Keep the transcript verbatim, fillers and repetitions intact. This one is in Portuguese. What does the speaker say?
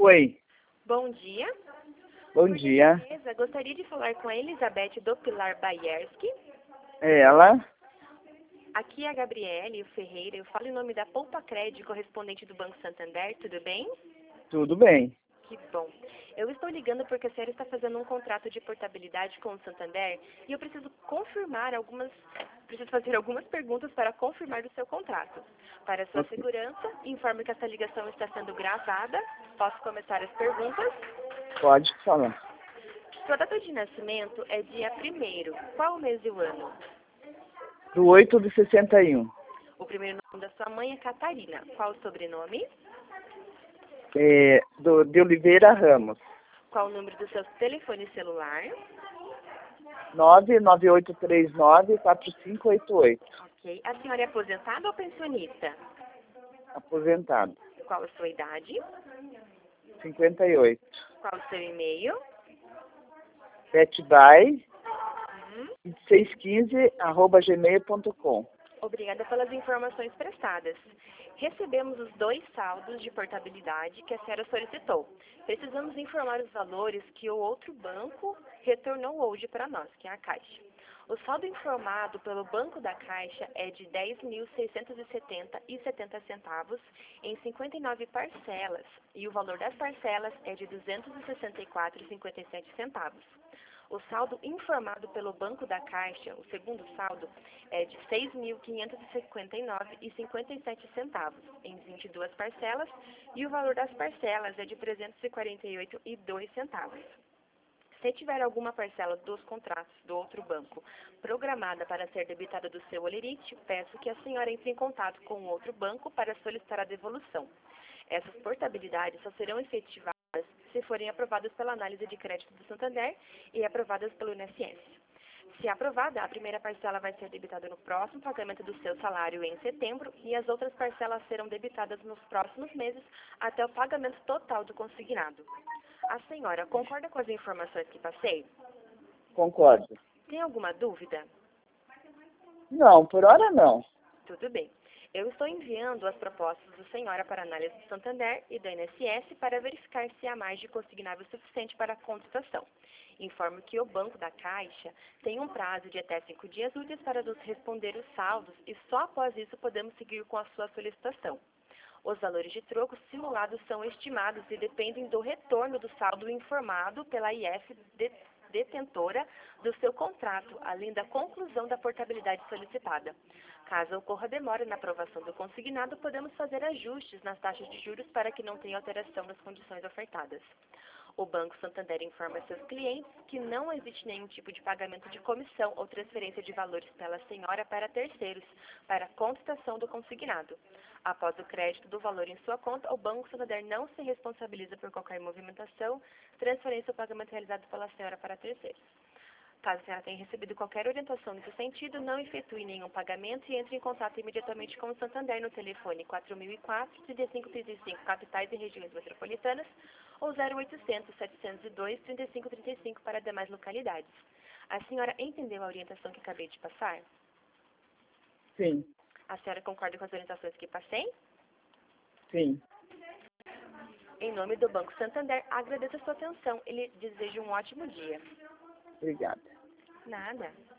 Oi, Bom dia. bom Por dia. gentileza, gostaria de falar com a Elizabeth do Pilar Baierski. É ela? Aqui é a Gabriele Ferreira. Eu falo em nome da Poupa Crédito, correspondente do Banco Santander. Tudo bem? Tudo bem. Que bom. Eu estou ligando porque a senhora está fazendo um contrato de portabilidade com o Santander e eu preciso confirmar algumas, preciso fazer algumas perguntas para confirmar o seu contrato. Para sua Ok. segurança, informe que essa ligação está sendo gravada. Posso começar as perguntas? Pode falar. Sua data de nascimento é dia primeiro. Qual o mês e o ano? Do oito de sessenta e um. O primeiro nome da sua mãe é Catarina. Qual o sobrenome? É, do, de Oliveira Ramos. Qual o número do seu telefone celular? nove nove oito três nove quatro cinco oito oito. Ok. A senhora é aposentada ou pensionista? Aposentado. Qual a sua idade? cinquenta e oito. Qual o seu e-mail? betby Uhum. vinte e seis quinze arroba gmail ponto com. Obrigada pelas informações prestadas. Recebemos os dois saldos de portabilidade que a senhora solicitou. Precisamos informar os valores que o outro banco retornou hoje para nós, que é a Caixa. O saldo informado pelo Banco da Caixa é de dez mil seiscentos e setenta reais e setenta centavos em cinquenta e nove parcelas e o valor das parcelas é de duzentos e sessenta e quatro reais e cinquenta e sete centavos. O saldo informado pelo Banco da Caixa, o segundo saldo, é de seis mil quinhentos e cinquenta e nove reais e cinquenta e sete centavos em vinte e duas parcelas e o valor das parcelas é de trezentos e quarenta e oito reais e dois centavos. Se tiver alguma parcela dos contratos do outro banco programada para ser debitada do seu holerite, peço que a senhora entre em contato com o outro banco para solicitar a devolução. Essas portabilidades só serão efetivadas se forem aprovadas pela análise de crédito do Santander e aprovadas pelo I N S S. Se aprovada, a primeira parcela vai ser debitada no próximo pagamento do seu salário em setembro e as outras parcelas serão debitadas nos próximos meses até o pagamento total do consignado. A senhora concorda com as informações que passei? Concordo. Tem alguma dúvida? Não, por hora não. Tudo bem. Eu estou enviando as propostas da senhora para análise do Santander e do I N S S para verificar se há margem consignável suficiente para a contestação. Informo que o Banco da Caixa tem um prazo de até cinco dias úteis para nos responder os saldos e só após isso podemos seguir com a sua solicitação. Os valores de troco simulados são estimados e dependem do retorno do saldo informado pela I F detentora do seu contrato, além da conclusão da portabilidade solicitada. Caso ocorra demora na aprovação do consignado, podemos fazer ajustes nas taxas de juros para que não tenha alteração das condições ofertadas. O Banco Santander informa seus clientes que não existe nenhum tipo de pagamento de comissão ou transferência de valores pela senhora para terceiros, para contestação do consignado. Após o crédito do valor em sua conta, o Banco Santander não se responsabiliza por qualquer movimentação, transferência ou pagamento realizado pela senhora para terceiros. Caso a senhora tenha recebido qualquer orientação nesse sentido, não efetue nenhum pagamento e entre em contato imediatamente com o Santander no telefone quatro mil e quatro, trinta e cinco trinta e cinco, capitais e regiões metropolitanas, ou zero oitocentos, setecentos e dois, trinta e cinco trinta e cinco para demais localidades. A senhora entendeu a orientação que acabei de passar? Sim, A senhora concorda com as orientações que passei? sim. Em nome do Banco Santander, agradeço a sua atenção e lhe desejo um ótimo dia. Obrigada. Nada.